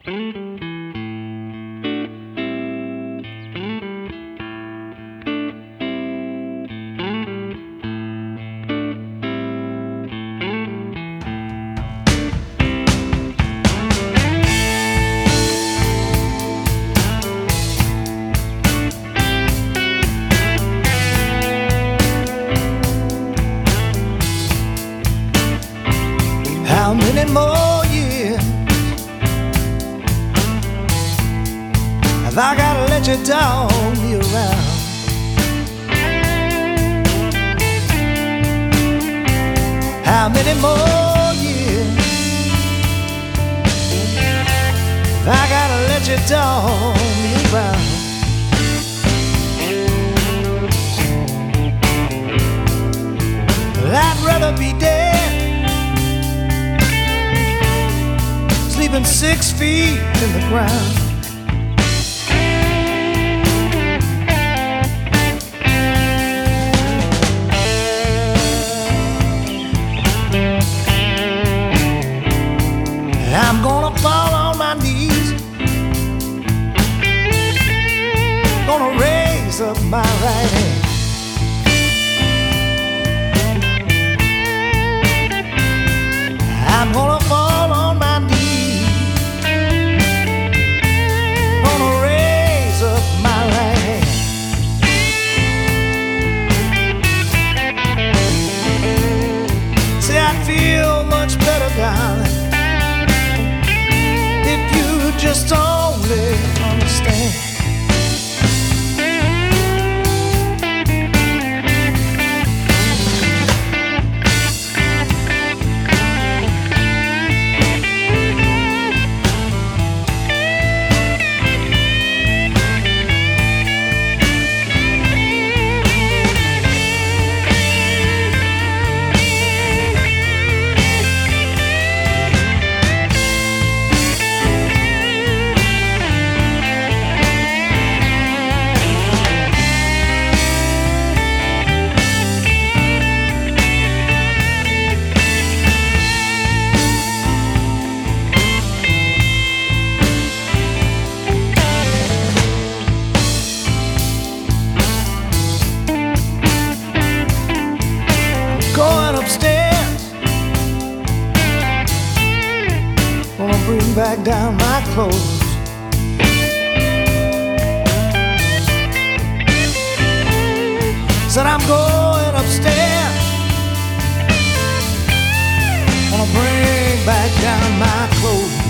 How many more years have I gotta let you dog me around? How many more years have I gotta let you dog me around? Well, I'd rather be dead, sleeping 6 feet in the ground. I'm gonna fall on my knees, gonna raise up my right hand. I'm gonna fall on my knees, gonna raise up my right hand. See, I feel much better, darling, if you just only understand. Going upstairs, gonna bring back down my clothes. Said I'm going upstairs, gonna bring back down my clothes.